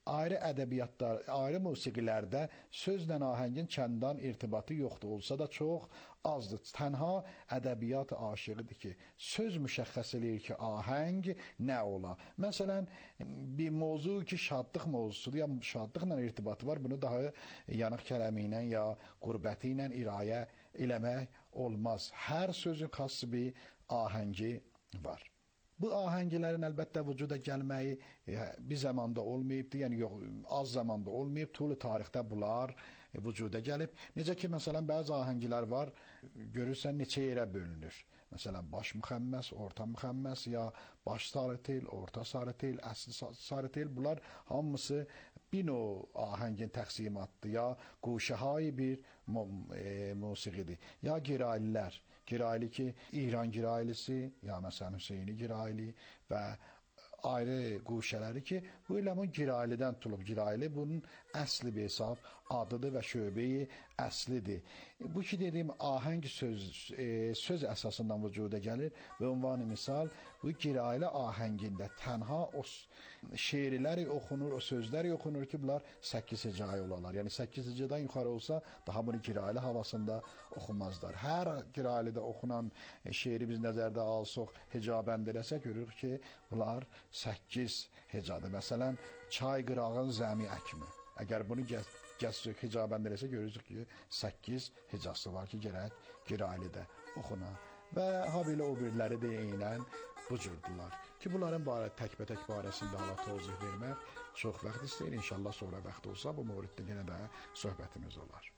ayrı ədəbiyyatlar, ayrı musiqilərdə sözlə ahəngin kənddən irtibatı yoxdur, olsa da çox azdır. Tənha ədəbiyyat aşiqidir ki, söz müşəxəs eləyir ki, ahəng nə ola. Məsələn, bir mövzu ki, şadlıq mövzusudur, ya şadlıqla irtibatı var, bunu daha yanıq kələmi ilə ya qurbəti ilə irayə eləmək olmaz. Hər sözün xas bir ahəngi var. Bu ahənglərin əlbəttə vücuda gəlməyi bir zamanda olmayıbdır, yəni yox, az zamanda olmayıb, tulu tarixdə bunlar vücuda gəlib. Necə ki, məsələn, bəzi ahənglər var, görürsən, neçə yerə bölünür. Məsələn, baş müxəmməs, orta müxəmməs, ya baş sarı tel, orta sarı tel, əsli sarı tel, bunlar hamısı bir növ ahəngin təqsimatdır, ya quşəhayı bir musiqidir, ya girayilər. Girayli ki, İran giraylısı, ya məsələn Hüseyni giraylı və ayrı quşələri ki, bu eləmin giraylidən tutulub. Girayli bunun əsli bir hesab adıdır və şöbeyi əslidir. Bu ki, dediyim ahəng söz, e, söz əsasından vücuda gəlir və ünvanı misal bu girayli ahəngində tənha o şeirləri oxunur, o sözləri oxunur ki, bunlar səkkiz hecai olarlar. Yəni səkkiz hecadan yuxarı olsa daha bunu girayli havasında oxunmazlar. Hər giraylidə oxunan e, şeiri biz nəzərdə alsaq, hecabənd eləsək, görürük ki, bunlar səkkiz hecadır. Məsələn, çay qırağın zəmi əkmi. Əgər bunu gəzsək, hecabənd eləsək, görürük ki, səkkiz hecası var ki, gərək giraylidə oxuna. Və habelə o birləri də eynən bu cürdürlər. Ki, bunların barə, təkbətək barəsində hala tozih vermək çox vaxt istəyir. İnşallah sonra vaxt olsa bu mövriddə yenə də söhbətimiz olar.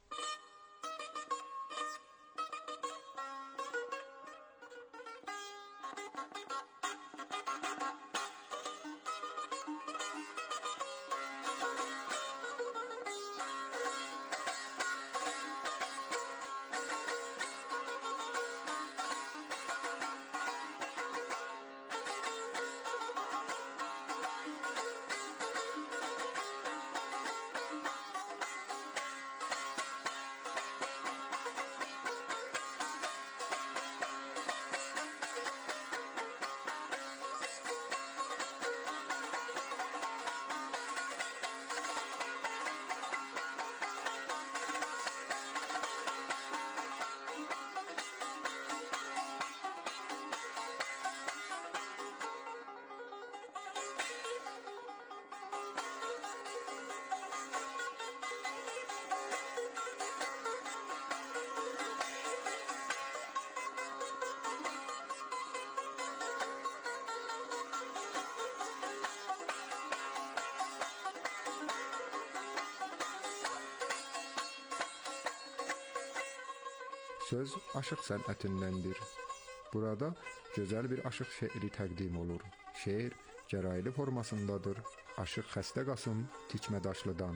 Söz aşıq sənətindəndir. Burada gözəl bir aşıq şeiri təqdim olur. Şeir gəraylı formasındadır. Aşıq Xəstə Qasım Tikmədaşlıdan.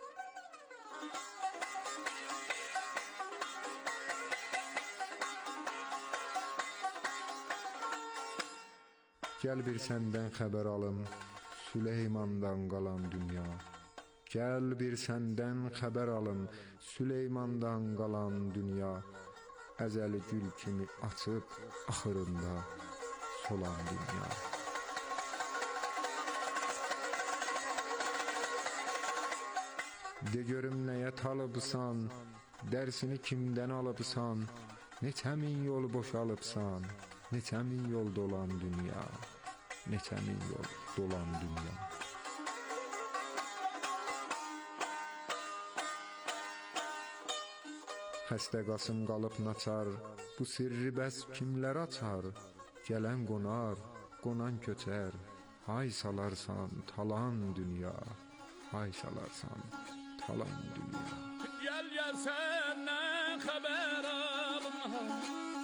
Gəl bir səndən xəbər alım, Süleymandan qalan dünya. Gəl bir səndən xəbər alım, Süleymandan qalan dünya. Əzəli gül kimi açıb axırında solan dünya. De görüm nəyə talıbsan, dərsini kimdən alıbsan, neçə min yol boşalıbsan, neçə min yol dolan dünya, neçə min yol dolan dünya. Xəstə Qasım qalıb naçar, bu sirri bəs kimlər açar? Gələn qonar, qonan köçər, hay salarsan talan dünya, hay salarsan talan dünya. Gəl gəl səndən xəbər alım,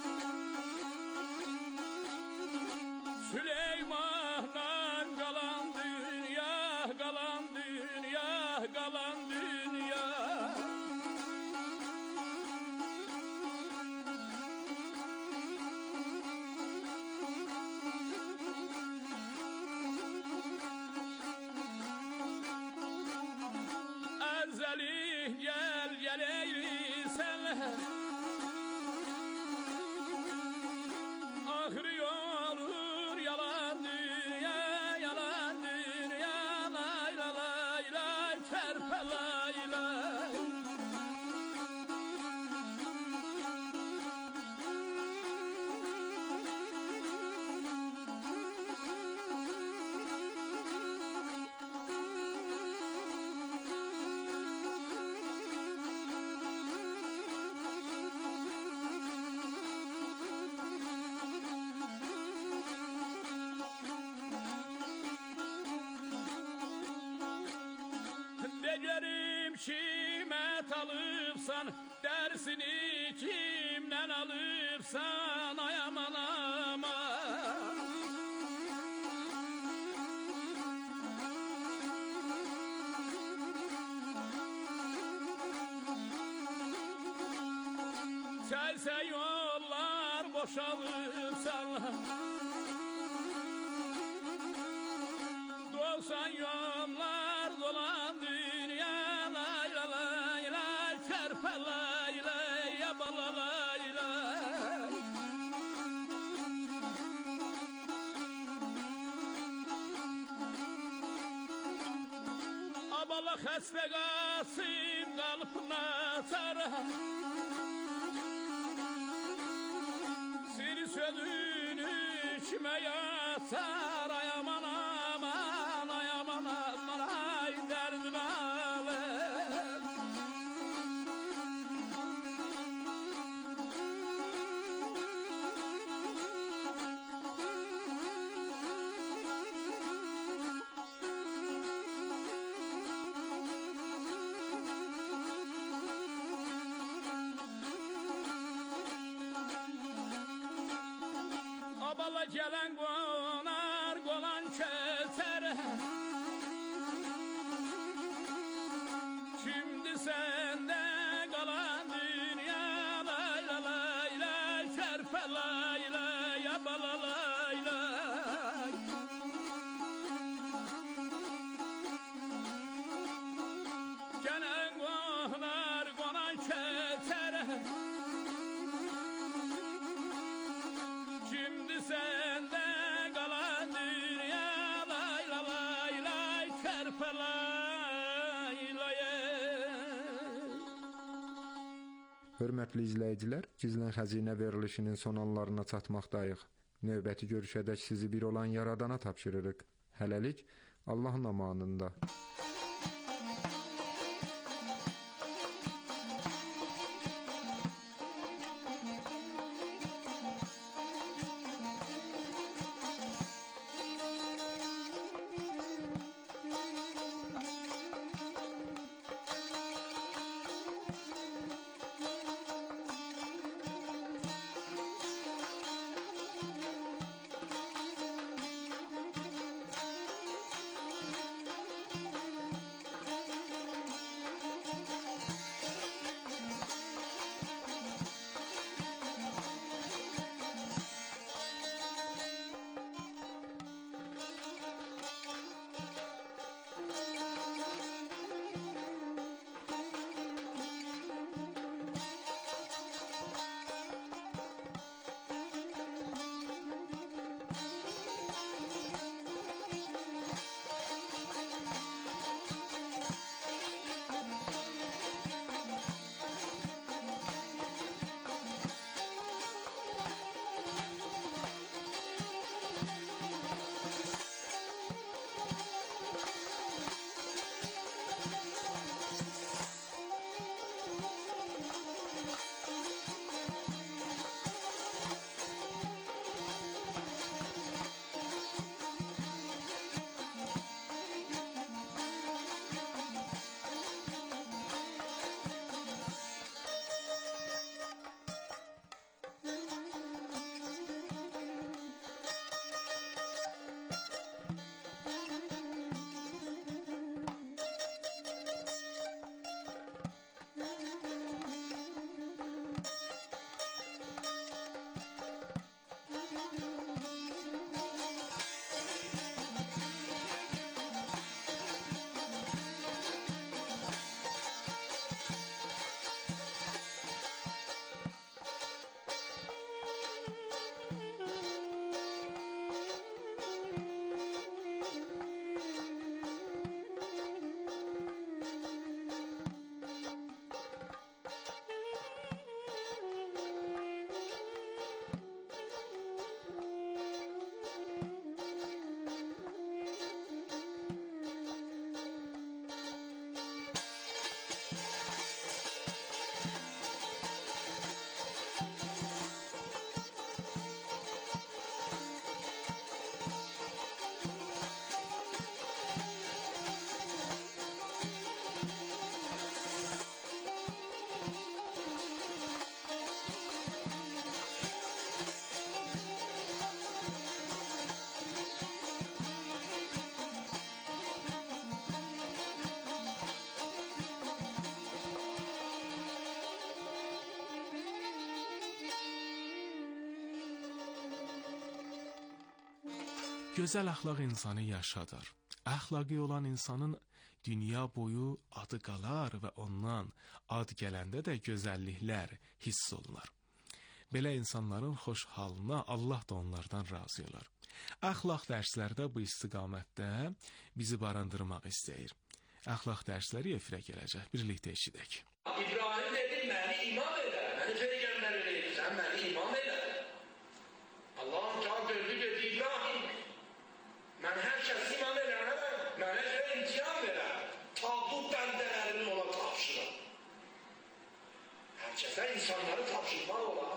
Süleymandan qalan dünya, qalan dünya, qalan dünya. Ərzəli gəl gələyli sənlə, Dert alıpsan dersini kimden alıpsan ay aman aman. Çelse yollar boşalıpsan dolsan yollar dolan dünya lay lay lay lay çarpa lay lay yabala lay lay. Abala xəstə qalsın qalpına çara seni sözünü kime yatar ay aman aman ay aman aman ay derdim alem. Abala gelen konar konan keser. Şimdi sende kalan dünya lay lay lay lay çarpa lay lay abala lay lay. Gelen konar konan keser. Şimdi sende kalan dünya lay lay lay lay çarpa lay lay. Hörmətli izləyicilər, Gizlən Xəzinə verilişinin son anlarına çatmaqdayıq. Növbəti görüşədək sizi bir olan Yaradana tapşırırıq. Hələlik Allahın amanında. Gözəl əxlaq insanı yaşadır. Əxlaqi olan insanın dünya boyu adı qalar və ondan ad gələndə də gözəlliklər hiss olunur. Belə insanların xoş halına Allah da onlardan razı olar. Əxlaq dərslərdə bu istiqamətdə bizi barındırmaq istəyir. Əxlaq dərsləri efirə gələcək. Birlikdə eşidək. İbrahim dedi, məni imam elə, məni peyğəmbər eləyir, sən məni imam elə. Allah cavab verdi, dedi, İbrahim, mən hər kəs imam eləyərəm, mənə görə imtihan verər, tabut bəndələrini ona tapşırır. Hər kəsə insanları tapşırmaq olar.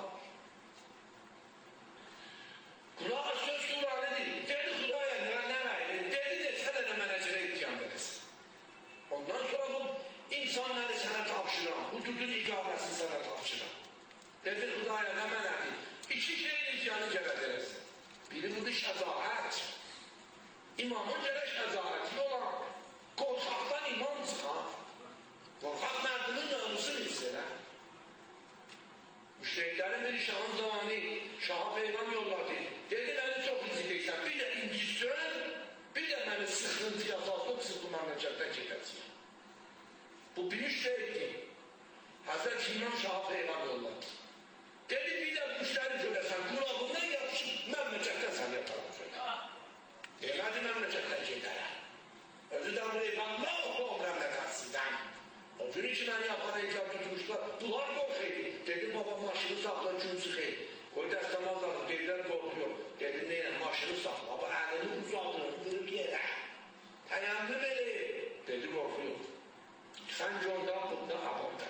Qulaq söz Qur'anıdır, dedi Xudaya nə vəydir, dedi desələ də mənə görə imtihan verəsin. Ondan sonra bu insanları sənə tapşıram, hududun iqaməsini sənə tapşıram. Dedi Xudaya nə mənədir, iki şeyin imtihanı görə verəsin. Biri budur şəcaət. İmamın görə şəcaəti olan, qorxaqdan imam çıxar. Qorxaq mərdinin namusunu hissələr. Müşriklərin bir şahın zamanı şaha peyğam yolladı. Dedi, məni çox izləyəcəksən. Bir də incistön, bir də məni sıxıntıya salıb sıxı məmləkətdən keçəcək. Bu bir müşrikdir. Həzrət İmam şaha peyğam yolladı. Dedi, bir də müştəri görəsən, qulağından yapışıb məmləkətdən sən yaparam söyle. Demədi məmləkətdən gedərəm. Özü də peyğamlar o məmləkətsizdən. O gün ki, məni yapan ehtiyat tutmuşlar, bunlar qorxuydu. Dedim, baba, maşını saxla, gün çıxıydı. Qoy dəstəmazlardı, dedilər qorxuyor. Dedim, neynə, maşını saxla, baba, əlini uzadın, qırıb yerə. Təyəndüm elə. Dedi, qorxuyor. Sən gördün, bunda abamda.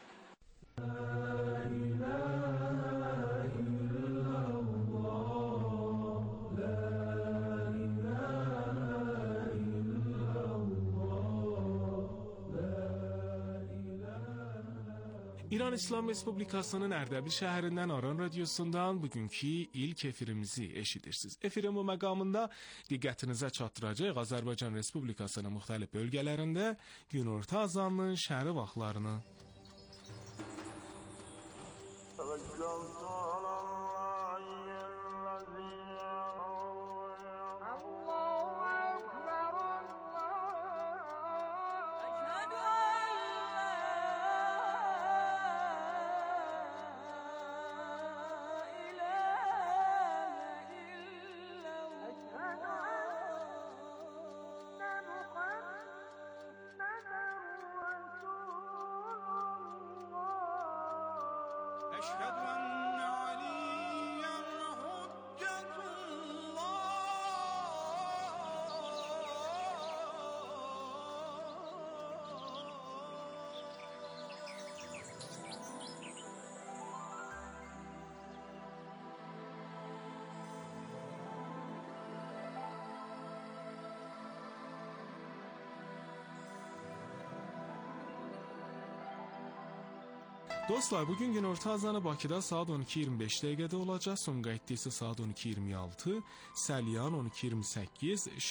İran İslam Respublikasının Ərdəbil şəhərindən Aran radiosundan bugünkü ilk efirimizi eşidirsiniz. Efirin bu məqamında diqqətinizə çatdıracaq Azərbaycan Respublikasının müxtəlif bölgələrində günorta azanının şəhəri vaxtlarını. Dostlar, bugün günorta azanı Bakıda saat on iki iyirmi beş dəqiqədə olacaq. Sumqayıtda isə saat on iki iyirmi altı, Səlyan on iki iyirmi səkkiz,